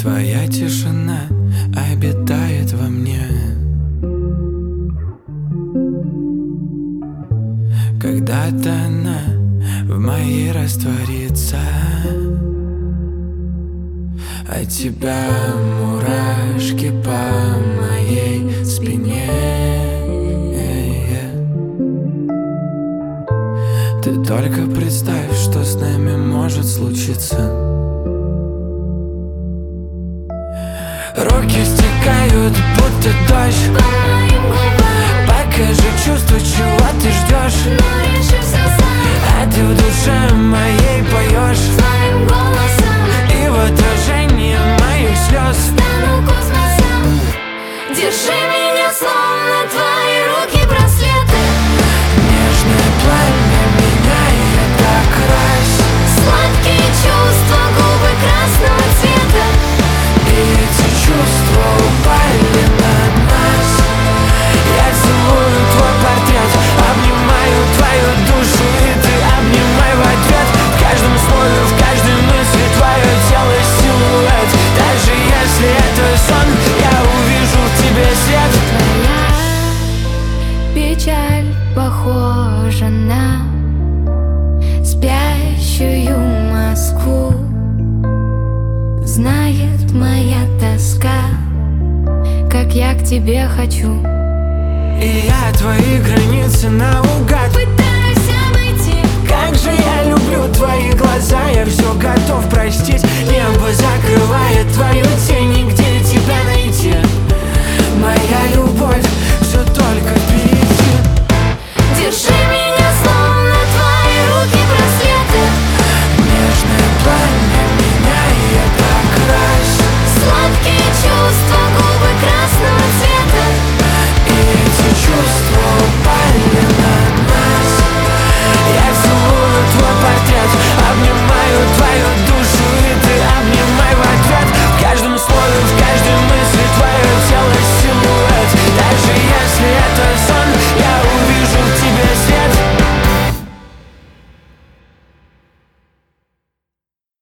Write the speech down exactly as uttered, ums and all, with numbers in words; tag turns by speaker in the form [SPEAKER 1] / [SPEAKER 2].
[SPEAKER 1] Твоя тишина обитает во мне. Когда-то она в моей растворится, от тебя мурашки по моей спине. Ты только представь, что с нами может случиться. Руки стекают, будто дождь. Покажи чувство, чего ты ждешь. А ты в душе моей поешь. И в отражении моих слез
[SPEAKER 2] стану космосом. Держи меня, словно твои руки браслеты.
[SPEAKER 1] Нежное пламя меняет окрас.
[SPEAKER 2] Сладкие чувства, губы красного цвета.
[SPEAKER 1] И эти чувства упали на нас. Я целую твой портрет, обнимаю твою душу, и ты обнимай в ответ. В каждом слове, в каждой мысли твое тело силуэт. Даже если это сон, я увижу в тебе свет.
[SPEAKER 2] Твоя печаль похожа на спящую Москву. Знает моя тоска, как я к тебе хочу.
[SPEAKER 1] И я твои границы наугад
[SPEAKER 2] Пытаюсь обойти.
[SPEAKER 1] Как же я люблю твои глаза, я все готов простить. Небо закрывает твою тень.